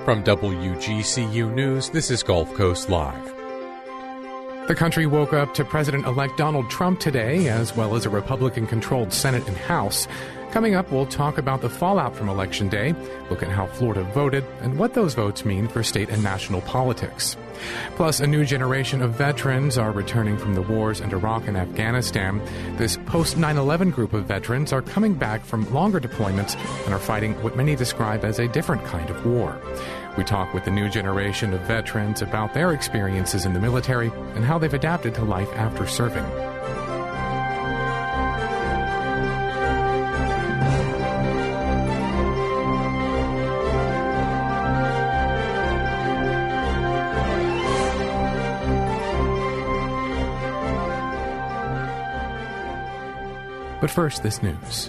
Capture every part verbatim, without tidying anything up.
From W G C U News, this is Gulf Coast Live. The country woke up to President-elect Donald Trump today, as well as a Republican-controlled Senate and House. Coming up, we'll talk about the fallout from Election Day, look at how Florida voted, and what those votes mean for state and national politics. Plus, a new generation of veterans are returning from the wars in Iraq and Afghanistan. This post nine eleven group of veterans are coming back from longer deployments and are fighting what many describe as a different kind of war. We talk with the new generation of veterans about their experiences in the military and how they've adapted to life after serving. But first, this news.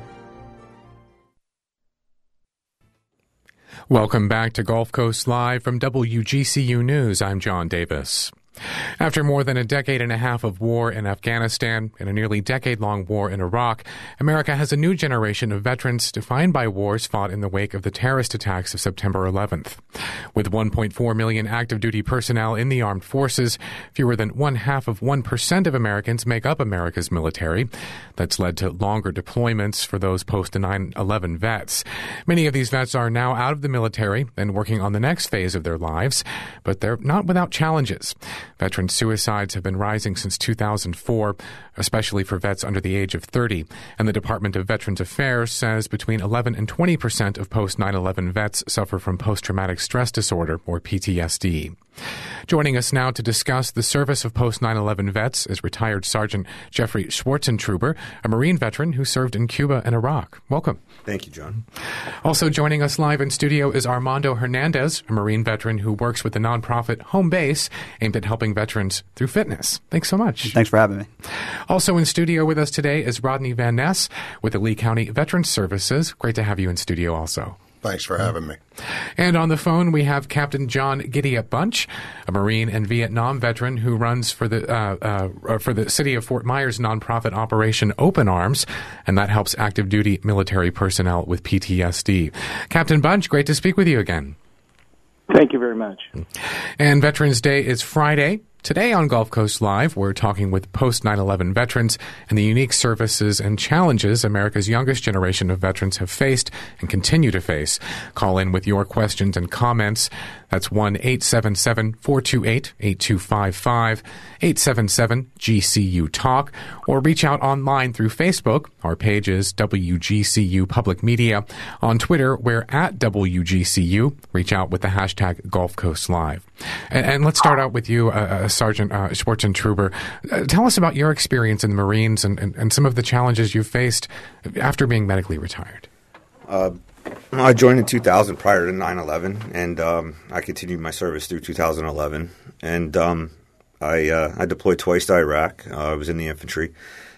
Welcome back to Gulf Coast Live from W G C U News. I'm John Davis. After more than a decade and a half of war in Afghanistan and a nearly decade-long war in Iraq, America has a new generation of veterans defined by wars fought in the wake of the terrorist attacks of September eleventh. With one point four million active-duty personnel in the armed forces, fewer than one-half of one percent of Americans make up America's military. That's led to longer deployments for those post nine eleven vets. Many of these vets are now out of the military and working on the next phase of their lives, but they're not without challenges. Veteran suicides have been rising since two thousand four, especially for vets under the age of thirty, and the Department of Veterans Affairs says between eleven and twenty percent of post nine eleven vets suffer from post-traumatic stress disorder, or P T S D. Joining us now to discuss the service of post nine eleven vets is retired Sergeant Jeffrey Schwarzentruber, a Marine veteran who served in Cuba and Iraq. Welcome. Thank you, John. Also joining us live in studio is Armando Hernandez, a Marine veteran who works with the nonprofit Home Base, aimed at helping veterans through fitness. Thanks so much. Thanks for having me. Also in studio with us today is Rodney Van Ness with the Lee County Veterans Services. Great to have you in studio also. Thanks for having me. And on the phone, we have Captain John Giddy-Up Bunch, a Marine and Vietnam veteran who runs for the uh, uh, for the City of Fort Myers nonprofit Operation Open Arms, and that helps active-duty military personnel with P T S D. Captain Bunch, great to speak with you again. Thank you very much. And Veterans Day is Friday. Today on Gulf Coast Live, we're talking with post nine eleven veterans and the unique services and challenges America's youngest generation of veterans have faced and continue to face. Call in with your questions and comments. That's one eight seven seven, four two eight, eight two five five, eight seven seven G C U Talk, or reach out online through Facebook. Our page is W G C U Public Media. On Twitter, we're at W G C U. Reach out with the hashtag Gulf Coast Live. And, and let's start out with you, uh, Sergeant uh, Schwarzentruber. Uh, tell us about your experience in the Marines and, and, and some of the challenges you've faced after being medically retired. Uh, I joined in two thousand prior to nine eleven, and um, I continued my service through two thousand eleven. And um, I, uh, I deployed twice to Iraq. Uh, I was in the infantry.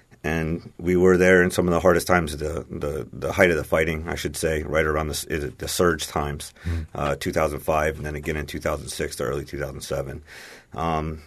And we were there in some of the hardest times of the, the, the height of the fighting, I should say, right around the, the surge times, mm-hmm. uh, two thousand five, and then again in two thousand six to early two thousand seven. Um,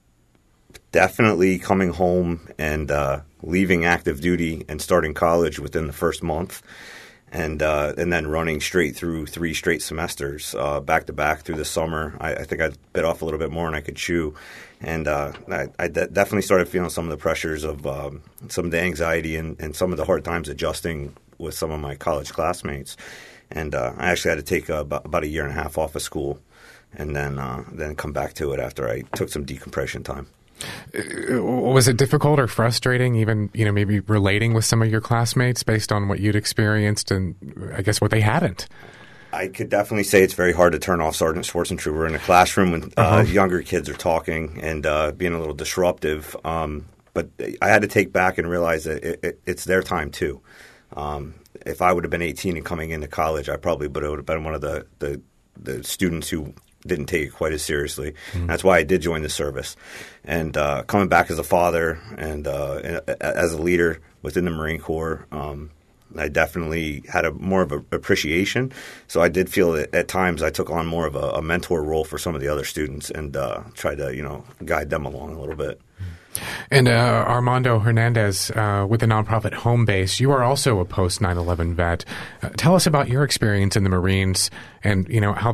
definitely coming home and uh, leaving active duty and starting college within the first month, and uh, and then running straight through three straight semesters, uh, back to back through the summer. I, I think I bit off a little bit more than I could chew. And uh, I, I de- definitely started feeling some of the pressures of um, some of the anxiety and, and some of the hard times adjusting with some of my college classmates. And uh, I actually had to take uh, about, about a year and a half off of school and then uh, then come back to it after I took some decompression time. Was it difficult or frustrating, even, you know, maybe relating with some of your classmates based on what you'd experienced and I guess what they hadn't? I could definitely say it's very hard to turn off Sergeant Schwarzentruber in a classroom when uh, uh-huh. younger kids are talking and uh, being a little disruptive. Um, but I had to take back and realize that it, it, it's their time too. Um, if I would have been eighteen and coming into college, I probably would have been one of the, the, the students who didn't take it quite as seriously. Mm-hmm. That's why I did join the service. And uh, coming back as a father and uh, as a leader within the Marine Corps, um, I definitely had a more of an appreciation. So I did feel that at times I took on more of a, a mentor role for some of the other students and uh, tried to, you know, guide them along a little bit. And uh, Armando Hernandez, uh, with the nonprofit Home Base, you are also a post nine eleven vet. Uh, tell us about your experience in the Marines and, you know, how that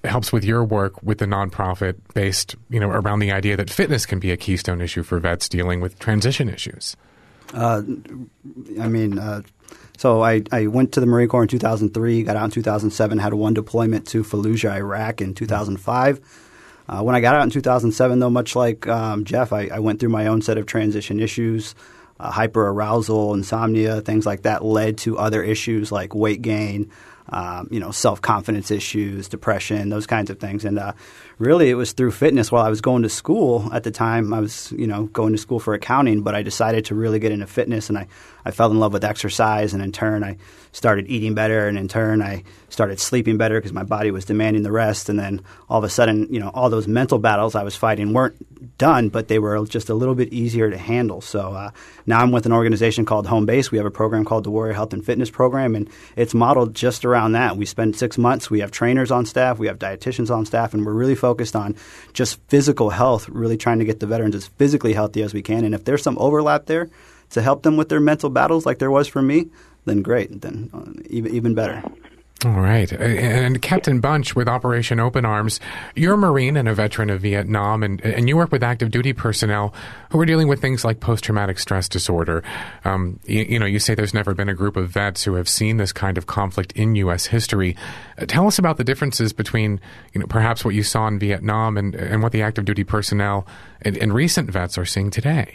helps with your work with the nonprofit based, you know, around the idea that fitness can be a keystone issue for vets dealing with transition issues. Uh, I mean, uh, so I, I went to the Marine Corps in two thousand three, got out in two thousand seven, had one deployment to Fallujah, Iraq in two thousand five. Uh, when I got out in two thousand seven, though, much like um, Jeff, I, I went through my own set of transition issues. Uh, hyperarousal, insomnia, things like that led to other issues like weight gain, um, you know, self-confidence issues, depression, those kinds of things. And uh, really it was through fitness. While I was going to school at the time, I was, you know, going to school for accounting, but I decided to really get into fitness, and I, I fell in love with exercise, and in turn I started eating better, and in turn I started sleeping better because my body was demanding the rest. And then all of a sudden, you know, all those mental battles I was fighting weren't done, but they were just a little bit easier to handle. So uh, now I'm with an organization called Home Base. We have a program called the Warrior Health and Fitness Program, and it's modeled just around that. We spend six months. We have trainers on staff. We have dietitians on staff, and we're really focused on just physical health, really trying to get the veterans as physically healthy as we can. And if there's some overlap there to help them with their mental battles like there was for me, then great, then uh, even, even better. All right. And Captain Bunch with Operation Open Arms, you're a Marine and a veteran of Vietnam, and, and you work with active duty personnel who are dealing with things like post-traumatic stress disorder. Um, you, you know, you say there's never been a group of vets who have seen this kind of conflict in U S history. Uh, tell us about the differences between, you know, perhaps what you saw in Vietnam and, and what the active duty personnel and, and recent vets are seeing today.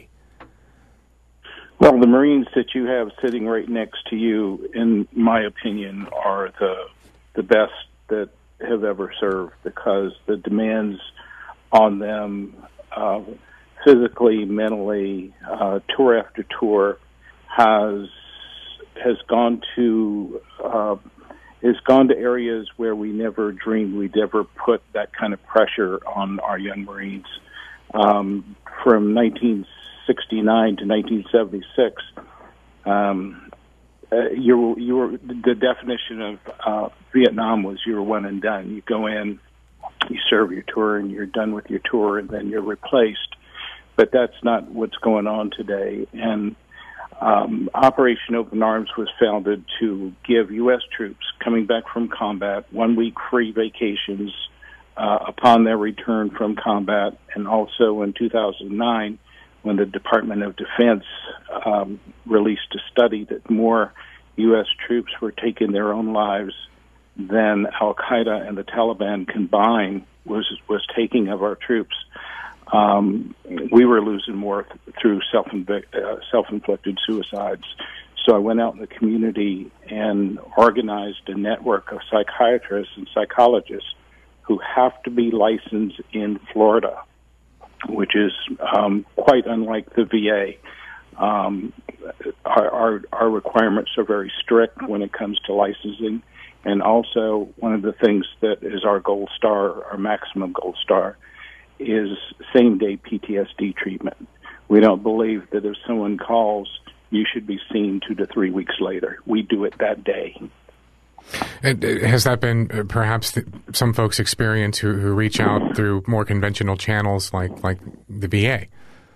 Well, the Marines that you have sitting right next to you, in my opinion, are the the best that have ever served, because the demands on them uh, physically, mentally, uh, tour after tour has has gone to uh, has gone to areas where we never dreamed we'd ever put that kind of pressure on our young Marines. Um, from nineteen sixty-nine to nineteen seventy-six, um, uh, you you were the definition of uh, Vietnam was you were one and done. You go in, you serve your tour, and you're done with your tour, and then you're replaced. But that's not what's going on today. And um, Operation Open Arms was founded to give U S troops coming back from combat one week free vacations uh, upon their return from combat, and also in two thousand nine. When the Department of Defense um, released a study that more U S troops were taking their own lives than Al-Qaeda and the Taliban combined was was taking of our troops, um, we were losing more th- through self uh, self-inflicted suicides. So I went out in the community and organized a network of psychiatrists and psychologists who have to be licensed in Florida, which is um, quite unlike the V A. Um, our, our, our requirements are very strict when it comes to licensing, and also one of the things that is our gold star, our maximum gold star, is same-day P T S D treatment. We don't believe that if someone calls, you should be seen two to three weeks later. We do it that day. And has that been uh, perhaps th- some folks' experience who, who reach out through more conventional channels like, like the V A?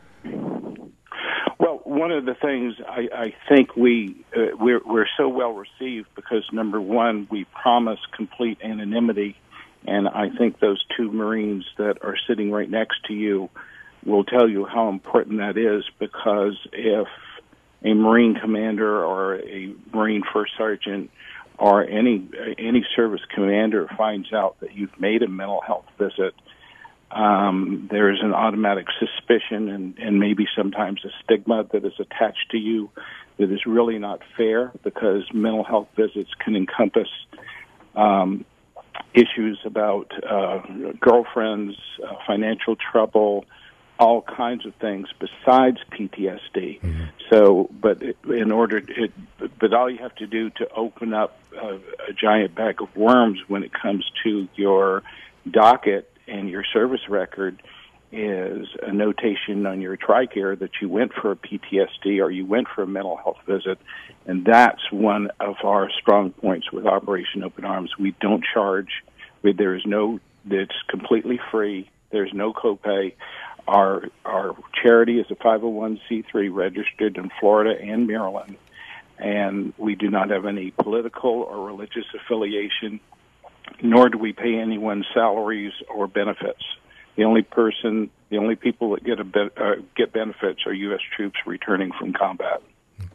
Well, one of the things I, I think we, uh, we're, we're so well received because, number one, we promise complete anonymity, and I think those two Marines that are sitting right next to you will tell you how important that is, because if a Marine commander or a Marine first sergeant or any any service commander finds out that you've made a mental health visit, um, there is an automatic suspicion and, and maybe sometimes a stigma that is attached to you that is really not fair, because mental health visits can encompass um, issues about uh, girlfriends, uh, financial trouble, all kinds of things besides P T S D. Mm-hmm. So, but it, in order, it, but all you have to do to open up a, a giant bag of worms when it comes to your docket and your service record is a notation on your TRICARE that you went for a P T S D or you went for a mental health visit, and that's one of our strong points with Operation Open Arms. We don't charge. We, there is no. It's completely free. There's no copay. Our our charity is a five oh one c three registered in Florida and Maryland, and we do not have any political or religious affiliation. nor do we pay anyone salaries or benefits. The only person, the only people that get a be- uh, get benefits are U S troops returning from combat.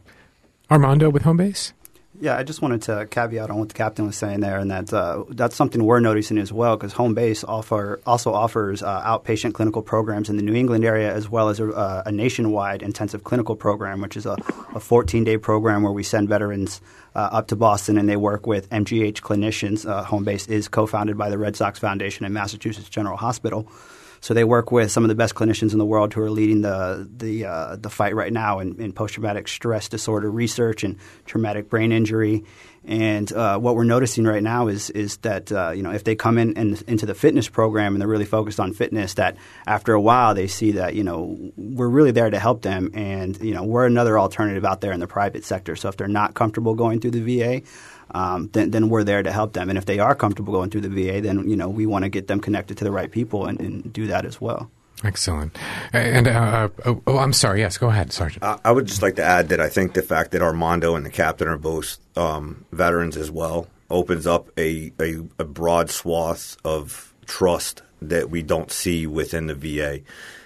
Armando with Home Base? Yeah, I just wanted to caveat on what the captain was saying there, and that uh, that's something we're noticing as well, because Home Base offer, also offers uh, outpatient clinical programs in the New England area, as well as a, a nationwide intensive clinical program, which is a fourteen-day program where we send veterans uh, up to Boston, and they work with M G H clinicians. Uh, Home Base is co-founded by the Red Sox Foundation and Massachusetts General Hospital. So they work with some of the best clinicians in the world who are leading the the uh, the fight right now in, in post-traumatic stress disorder research and traumatic brain injury. And uh, what we're noticing right now is is that uh, you know if they come in and into the fitness program and they're really focused on fitness, that after a while they see that you know we're really there to help them, and you know we're another alternative out there in the private sector. So if they're not comfortable going through the V A, Um, then, then we're there to help them. And if they are comfortable going through the V A, then you know we want to get them connected to the right people and, and do that as well. Excellent. And uh, oh, oh, I'm sorry. Yes, go ahead, Sergeant. I, I would just like to add that I think the fact that Armando and the captain are both um, veterans as well opens up a, a, a broad swath of trust that we don't see within the V A.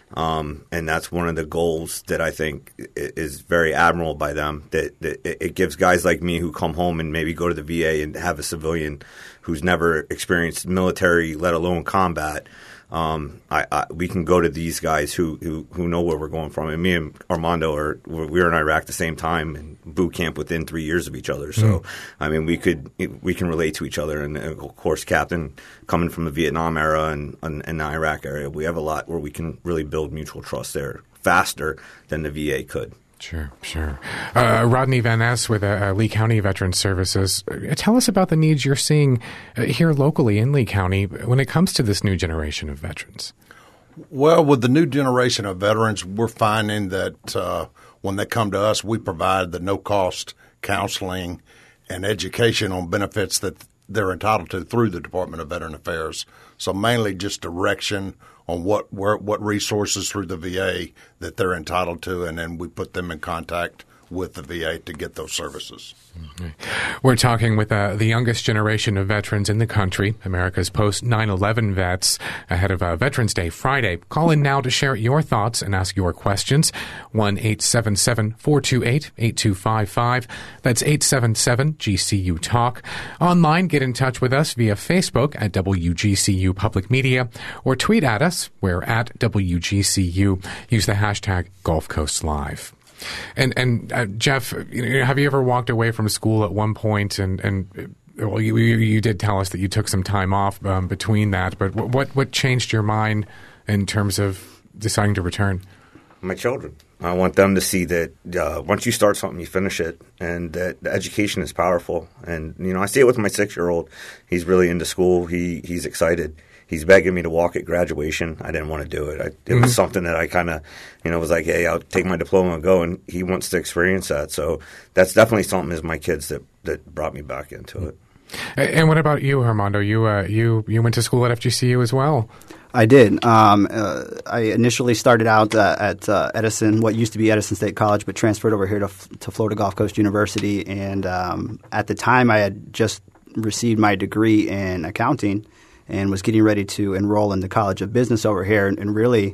Um, and that's one of the goals that I think is very admirable by them, that, that it gives guys like me who come home and maybe go to the V A and have a civilian who's never experienced military, let alone combat. Um, I, I, we can go to these guys who, who, who know where we're going from. And me and Armando are we were in Iraq at the same time and boot camp within three years of each other. So mm. I mean, we could we can relate to each other. And of course, Captain coming from the Vietnam era and, and, and the Iraq area, we have a lot where we can really build mutual trust there faster than the V A could. Sure, sure. Uh, Rodney Van Ness with uh, Lee County Veterans Services. Uh, tell us about the needs you're seeing uh, here locally in Lee County when it comes to this new generation of veterans. Well, with the new generation of veterans, we're finding that uh, when they come to us, we provide the no-cost counseling and education on benefits that they're entitled to through the Department of Veteran Affairs. So mainly just direction on what where, what resources through the V A that they're entitled to, and then we put them in contact with the V A to get those services. Mm-hmm. We're talking with uh, the youngest generation of veterans in the country, America's post nine eleven vets, ahead of uh, Veterans Day Friday. Call in now to share your thoughts and ask your questions. one eight seven seven, four two eight, eight two five five. That's eight seven seven G C U Talk. Online, get in touch with us via Facebook at W G C U Public Media, or tweet at us. We're at W G C U. Use the hashtag Gulf Coast Live. And and uh, Jeff, you know, have you ever walked away from school at one point and and well, you you did tell us that you took some time off um, between that, but what what changed your mind in terms of deciding to return? My children. I want them to see that uh, once you start something, you finish it, and that the education is powerful. And you know, I see it with my six-year-old. He's really into school. He he's excited. He's begging me to walk at graduation. I didn't want to do it. I, it mm-hmm. was something that I kind of, you know, was like, hey, I'll take my diploma and go. And he wants to experience that. So that's definitely something as my kids that, that brought me back into it. And what about you, Armando? You uh, you you went to school at F G C U as well. I did. Um, uh, I initially started out uh, at uh, Edison, what used to be Edison State College, but transferred over here to, to Florida Gulf Coast University. And um, at the time, I had just received my degree in accounting and was getting ready to enroll in the College of Business over here. And, and really,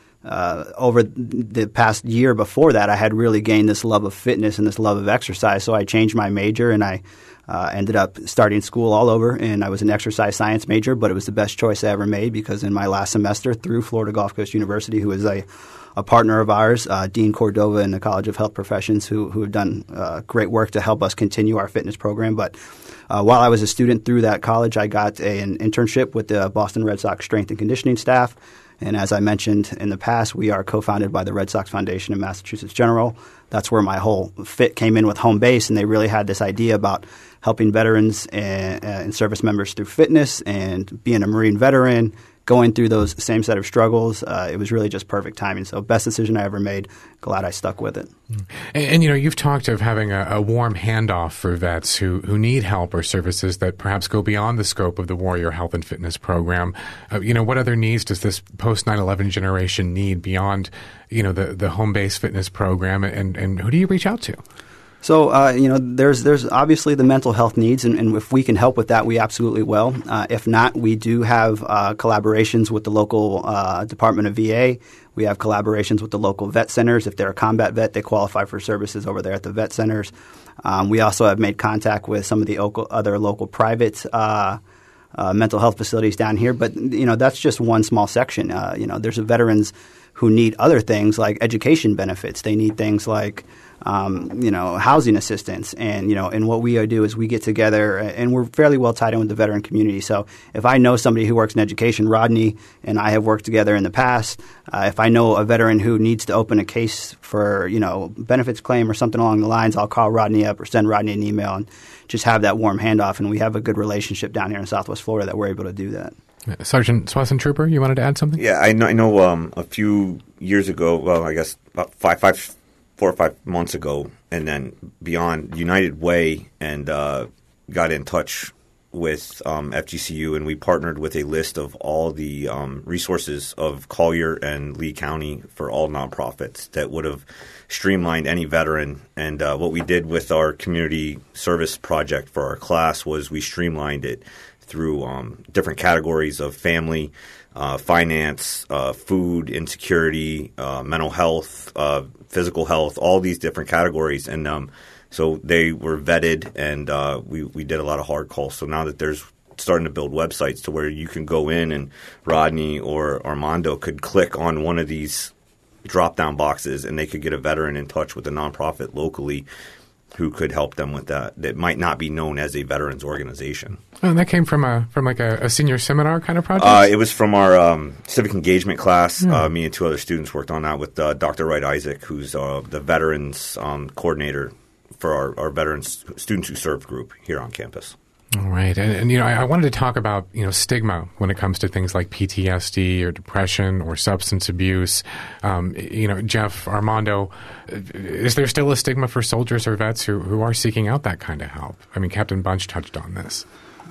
uh, over the past year before that, I had really gained this love of fitness and this love of exercise. So I changed my major, and I uh, ended up starting school all over. And I was an exercise science major, but it was the best choice I ever made, because in my last semester through Florida Gulf Coast University, who is a a partner of ours, uh, Dean Cordova and the College of Health Professions, who who have done uh, great work to help us continue our fitness program. But uh, while I was a student through that college, I got a, an internship with the Boston Red Sox strength and conditioning staff. And as I mentioned in the past, we are co-founded by the Red Sox Foundation and Massachusetts General. That's where my whole fit came in with Home Base, and they really had this idea about helping veterans and, and service members through fitness and being a Marine veteran, going through those same set of struggles. Uh, it was really just perfect timing. So best decision I ever made. Glad I stuck with it. And, and you know, you've talked of having a, a warm handoff for vets who, who need help or services that perhaps go beyond the scope of the Warrior Health and Fitness program. Uh, you know, what other needs does this post nine eleven generation need beyond, you know, the, the home-based fitness program, and, and who do you reach out to? So, uh, you know, there's there's obviously the mental health needs, and, and if we can help with that, we absolutely will. Uh, if not, we do have uh, collaborations with the local uh, Department of V A. We have collaborations with the local vet centers. If they're a combat vet, they qualify for services over there at the vet centers. Um, we also have made contact with some of the local, other local private uh, uh, mental health facilities down here. But, you know, that's just one small section. Uh, you know, there's veterans who need other things like education benefits. They need things like Um, you know, housing assistance. And, you know, and what we do is we get together, and we're fairly well tied in with the veteran community. So if I know somebody who works in education, Rodney and I have worked together in the past. Uh, if I know a veteran who needs to open a case for, you know, benefits claim or something along the lines, I'll call Rodney up or send Rodney an email and just have that warm handoff. And we have a good relationship down here in Southwest Florida that we're able to do that. Sergeant Swasson Trooper, you wanted to add something? Yeah, I know, I know um, a few years ago, well, I guess about five, five four or five months ago, and then beyond, United Way and uh, got in touch with um, F G C U, and we partnered with a list of all the um, resources of Collier and Lee County for all nonprofits that would have streamlined any veteran. And uh, what we did with our community service project for our class was we streamlined it through um, different categories of family, uh, finance, uh, food insecurity, uh, mental health, uh, physical health, all these different categories. And um, so they were vetted, and uh, we, we did a lot of hard calls. So now that there's starting to build websites to where you can go in and Rodney or Armando could click on one of these drop-down boxes and they could get a veteran in touch with a nonprofit locally who could help them with that, that might not be known as a veterans organization. Oh, and that came from a from like a, a senior seminar kind of project? Uh, it was from our um, civic engagement class. Yeah. Uh, me and two other students worked on that with uh, Doctor Wright Isaac, who's uh, the veterans um, coordinator for our, our veterans students who served group here on campus. All right. And, and you know, I, I wanted to talk about, you know, stigma when it comes to things like P T S D or depression or substance abuse. Um, you know, Jeff, Armando, is there still a stigma for soldiers or vets who, who are seeking out that kind of help? I mean, Captain Bunch touched on this.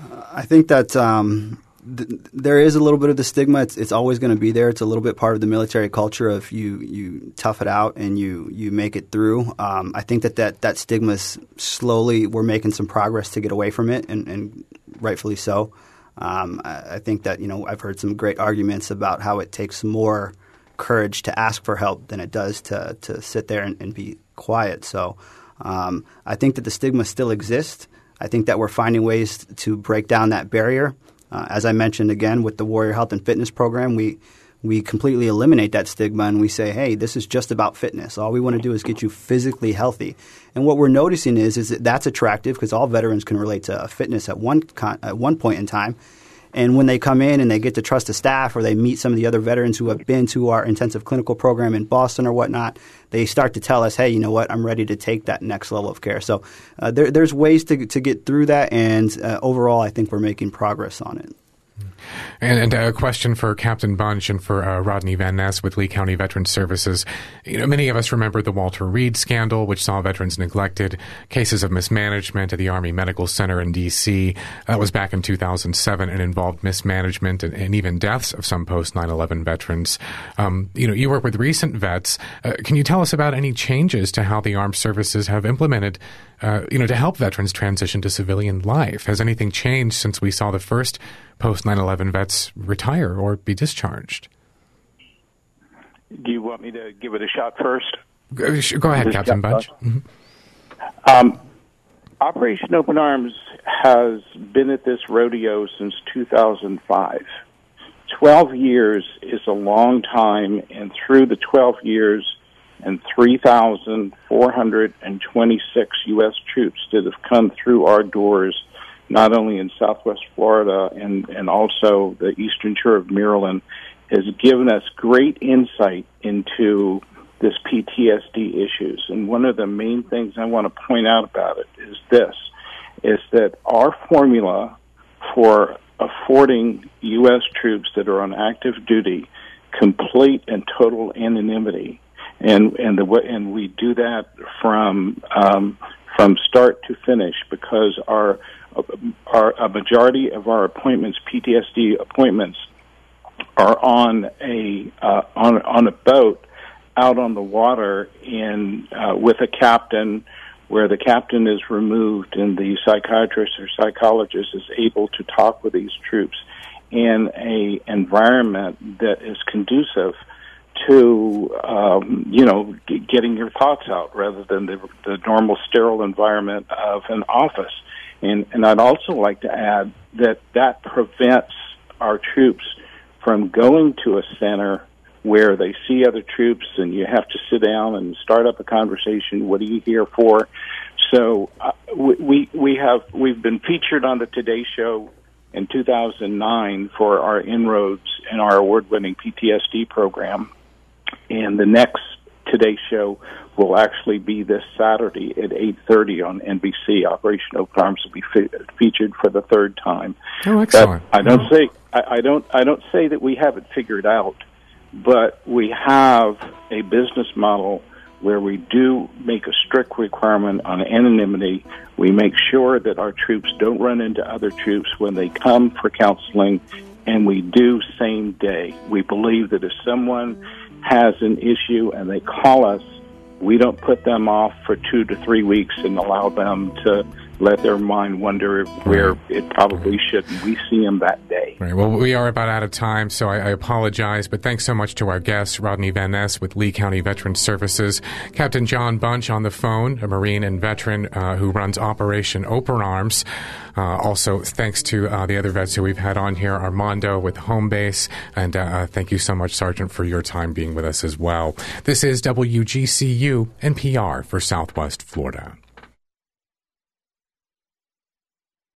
I think that um, th- there is a little bit of the stigma. It's, it's always going to be there. It's a little bit part of the military culture of you you tough it out and you you make it through. Um, I think that, that that stigma is slowly, we're making some progress to get away from it, and, and rightfully so. Um, I, I think that, you know, I've heard some great arguments about how it takes more courage to ask for help than it does to, to sit there and, and be quiet. So um, I think that the stigma still exists. I think that we're finding ways to break down that barrier. Uh, as I mentioned again with the Warrior Health and Fitness Program, we we completely eliminate that stigma and we say, hey, this is just about fitness. All we want to do is get you physically healthy. And what we're noticing is is that that's attractive because all veterans can relate to fitness at one con- at one point in time. And when they come in and they get to trust the staff or they meet some of the other veterans who have been to our intensive clinical program in Boston or whatnot, they start to tell us, hey, you know what, I'm ready to take that next level of care. So uh, there, there's ways to, to get through that, and uh, overall I think we're making progress on it. And, and a question for Captain Bunch and for uh, Rodney Van Ness with Lee County Veterans Services. You know, many of us remember the Walter Reed scandal, which saw veterans neglected, cases of mismanagement at the Army Medical Center in D C That was back in two thousand seven and involved mismanagement and, and even deaths of some post nine eleven veterans. Um, you know, you work with recent vets. Uh, can you tell us about any changes to how the armed services have implemented, uh, you know, to help veterans transition to civilian life? Has anything changed since we saw the first post nine eleven vets retire or be discharged? Do you want me to give it a shot first? Go, go ahead, Captain Bunch. Mm-hmm. Um, Operation Open Arms has been at this rodeo since two thousand five. Twelve years is a long time, and through the twelve years and three thousand four hundred twenty-six U S troops that have come through our doors, not only in Southwest Florida and, and also the Eastern Shore of Maryland, has given us great insight into this P T S D issues. And one of the main things I want to point out about it is this, is that our formula for affording U S troops that are on active duty complete and total anonymity, and and the and we do that from um, from start to finish, because our Our, a majority of our appointments, P T S D appointments, are on a uh, on on a boat out on the water in uh, with a captain, where the captain is removed and the psychiatrist or psychologist is able to talk with these troops in a environment that is conducive to, um, you know, g- getting your thoughts out rather than the, the normal sterile environment of an office. And, and I'd also like to add that that prevents our troops from going to a center where they see other troops and you have to sit down and start up a conversation. What are you here for? So uh, we we have we've been featured on the Today Show in two thousand nine for our inroads in our award-winning P T S D program, and the next Today Show will actually be this Saturday at eight thirty on N B C. Operation Open Arms will be fe- featured for the third time. Oh, excellent! But I don't say I, I don't I don't say that we have it figured out, but we have a business model where we do make a strict requirement on anonymity. We make sure that our troops don't run into other troops when they come for counseling, and we do same day. We believe that if someone has an issue and they call us, we don't put them off for two to three weeks and allow them to let their mind wander where it probably shouldn't. We see them that day. Right. Well, we are about out of time, so I, I apologize, but thanks so much to our guest, Rodney Van Ness with Lee County Veterans Services, Captain John Bunch on the phone, a Marine and veteran uh, who runs Operation Open Arms. Uh, also, thanks to uh, the other vets who we've had on here, Armando with Home Base, and uh, thank you so much, Sergeant, for your time being with us as well. This is W G C U N P R for Southwest Florida.